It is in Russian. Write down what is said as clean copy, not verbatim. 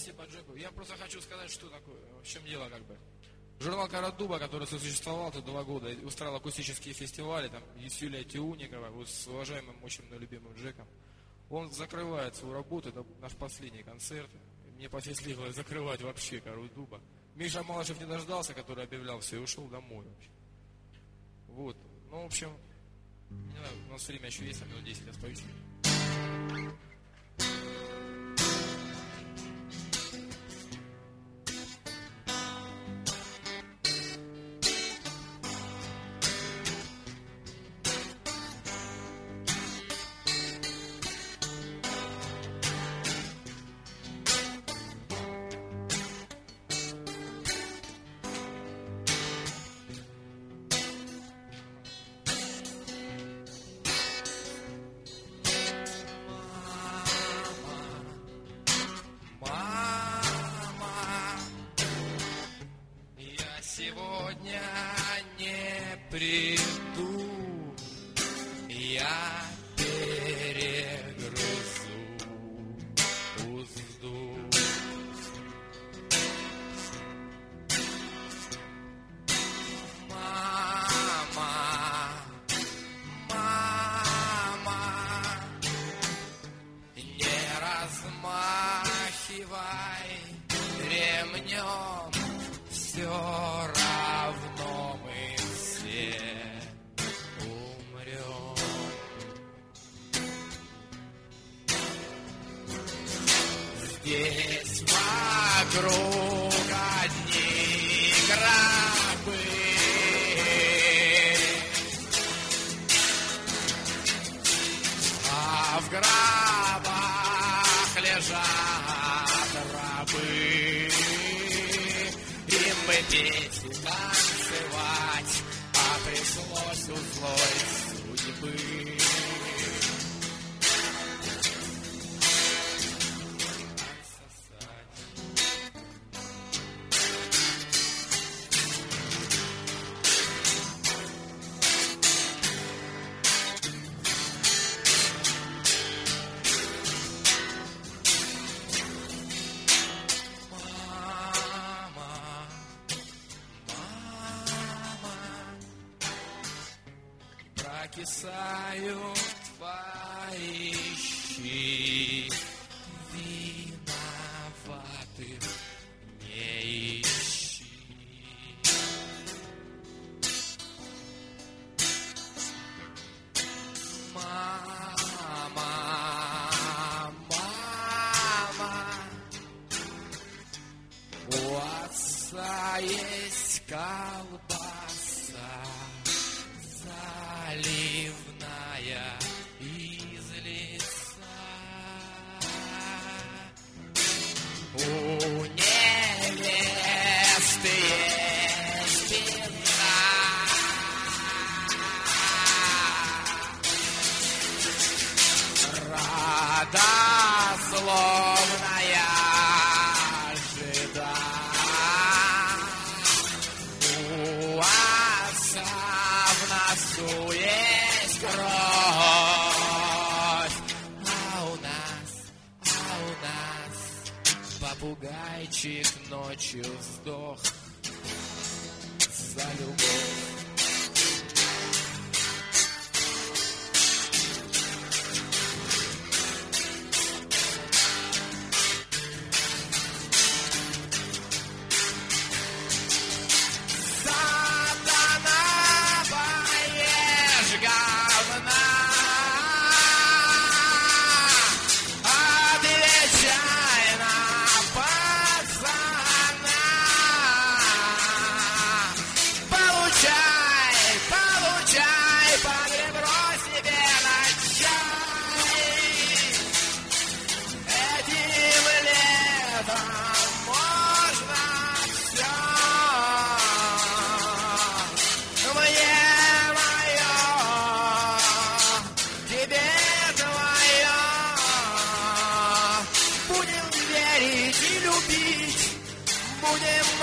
все по джеку. Я просто хочу сказать, что такое, в чем дело как бы. Журнал «Карат дуба», который существовал тут 2 года, устраивал акустические фестивали, там, с Юлией Тиуниковой, вот с уважаемым, очень мной любимым Джеком. Он закрывает свою работу, это наш последний концерт. Мне посчастливилось закрывать вообще «Карат дуба». Миша Малышев не дождался, который объявлял все, и ушел домой вообще. Вот, ну, в общем, не знаю, у нас время еще есть, минут 10 я спою. Сегодня не приду, я перегрызу узду. Мама, не размахивай ремнем, все равно мы все умрем. Здесь вокруг одни гробы, а в гробах лежат рабы. Им бы петь и танцевать, а пришлось у злой судьбы. Прокисают твои щи, виноватых не ищи. Мама, у отца есть колбаса заливная из леса. У невесты есть вина, родословная жида. У отца в носу есть кровь, а у нас попугайчик ночью сдох за любовь. Будем